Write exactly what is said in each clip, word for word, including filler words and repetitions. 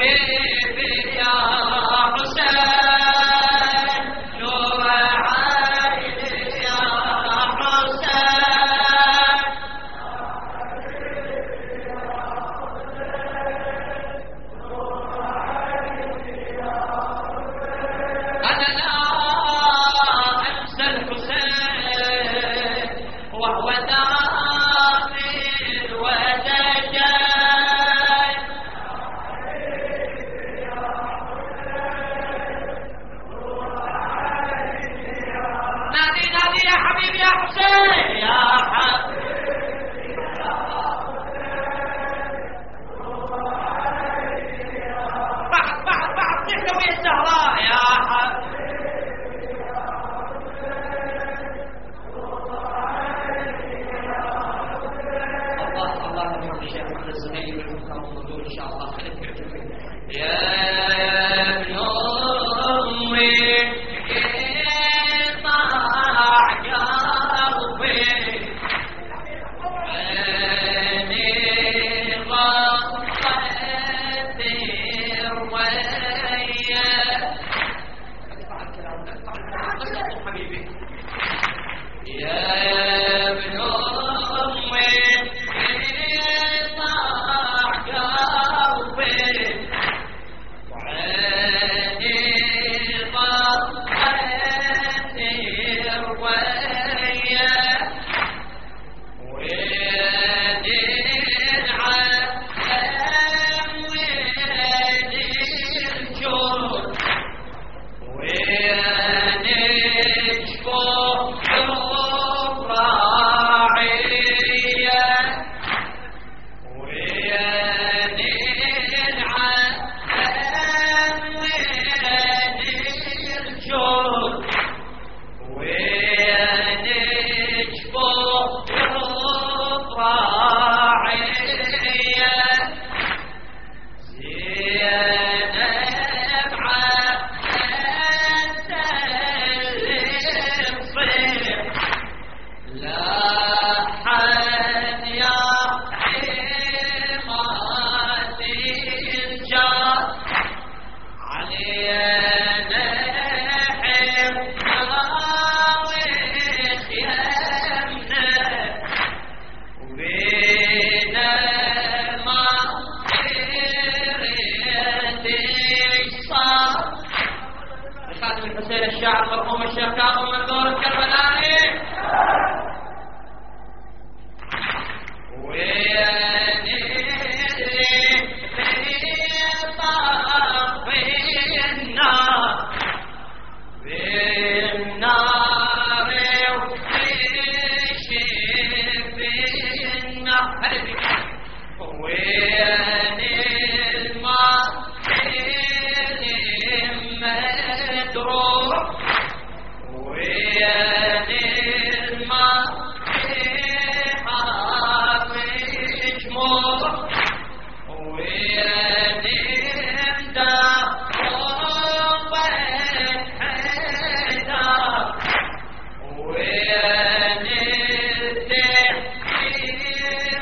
الشاعر مرحوم الشيخ كاظم من دور الكربلائي. وين اللي طاف بالنار بالنار ويشف النار، وين الماء المدروح، وين الماء حاف جموع، وين امداد حيدر، وين الذكر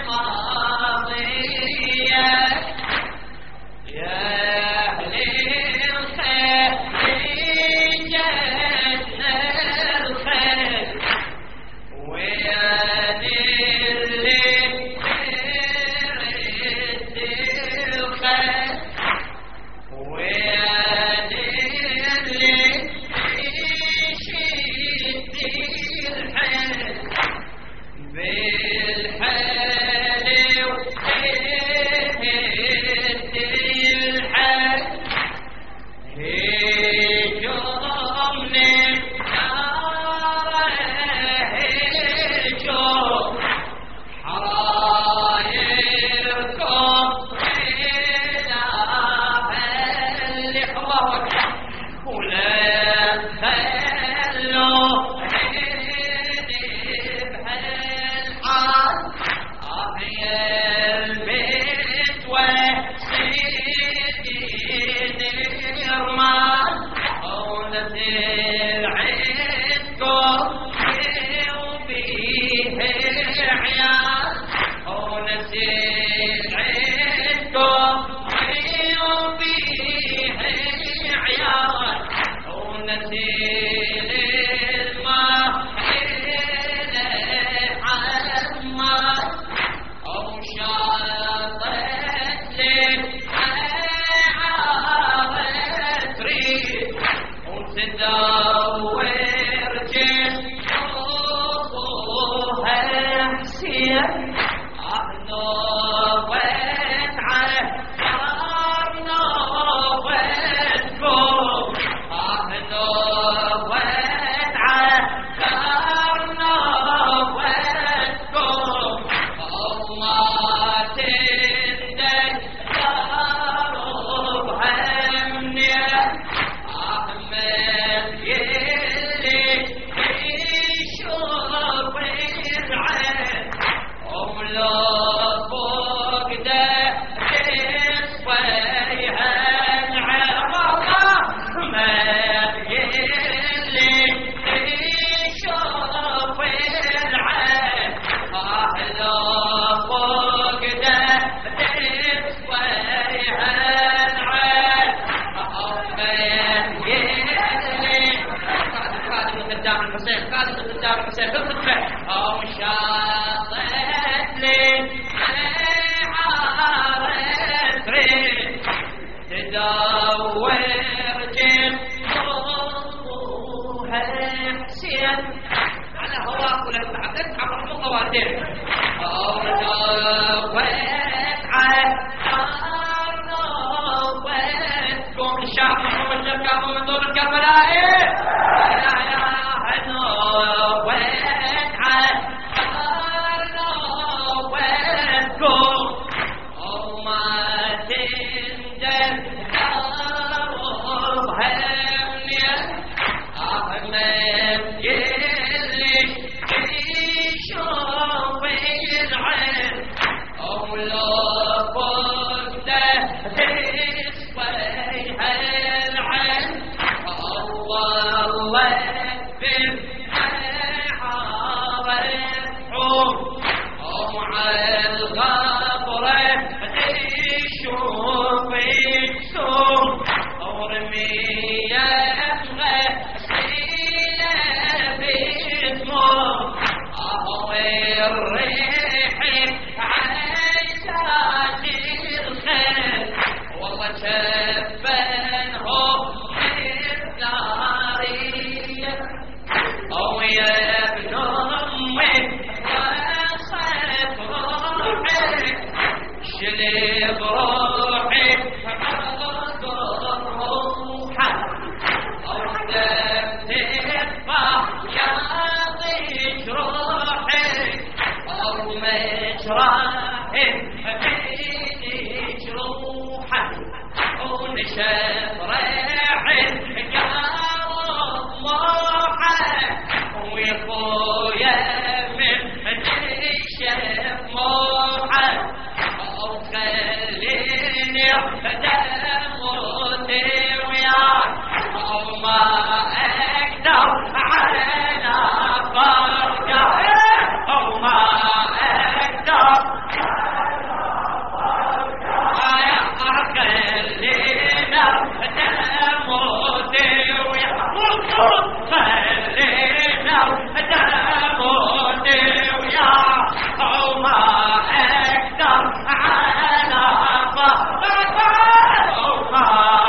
ماضية يا أهل الخير جنة الخير، وين اللي يرد الخير، وين اللي يشد الحيل بالحيل ويهد الحيل، هجوم للنار هجوم حرايركم إلى بلغ الله أكبر، ولا تخلوا بهالحال أحيا البيت وسيد الرمال، ونزل عندكم وبيه عيال، ونزل عندكم وبيه دور جيب ضوها حسين على هواك ولا تعب تتعب رحم قواتين أو دوت عالنار نوتكم الشعب محمد الكعب ومنظور الكبلاء يا يا نوت عالنار نوتكم أو ما تندم دارها منيا أحمد يلي يشوف العين أو لا بد تصبح العين الله بالحارة أو على الغبرة تشوف السوق أو رمية غسيلة باسمه أو الريح عيسات الخير والله شبنه بالنارية أو يا ابن أمي وصف روحي شلي بروحي عقد روحه أو تفتح يا ضيج روحي أو مجراحي بيديج روحه أو نشف ريحي قارب موحه ويخويا من نشف موحه أو خليني دموتي وياك أو ما أقدر على فرقة أو ما أقدر يا خلينا دموتي وياك خلينا دموتي وياك أو ما أقدر على فرقة أو ما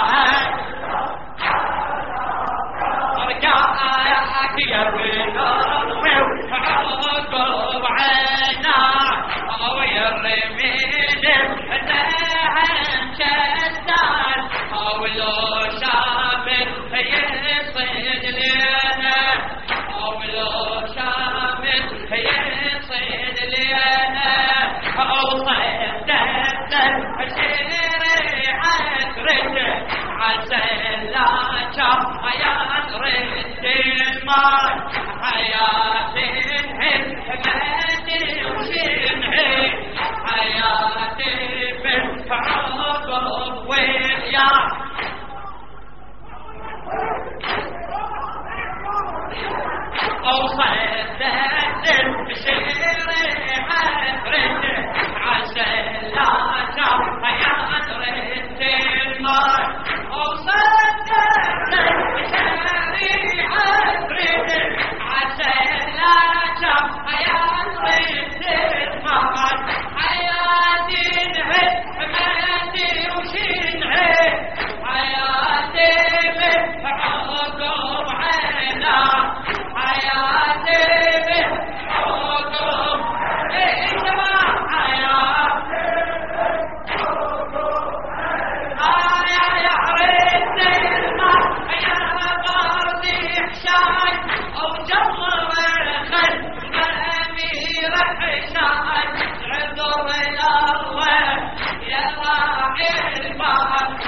أقدر يا بنور عقب عنا أو يرمين دهن شدان أو لو شامل يصيد لنا أو لو شامل يصيد لنا أو صدت شريعة رد عسى لا شاف حياة رد المال حياة حكمتي وشنعي حياتي بالعقب وياك أو صدت شريعة رد عسى لا شاف حياة رد المال أو صدت شريعة رد عسى لا شاف حياة رد المال حياتي حكمتي وشنعي حياتي بالعقب عينا حياتي بالعقب إنما حياتي يا يا ريت الماء يا باردي حشاي أو جمر الخل أمير حشاي عذر الأول يا راعي البحر